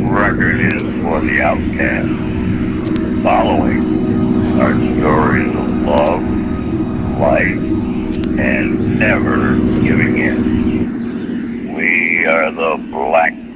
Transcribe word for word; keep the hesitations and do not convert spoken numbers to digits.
record is for the outcast. Following are stories of love, life, and never giving in. We are the Black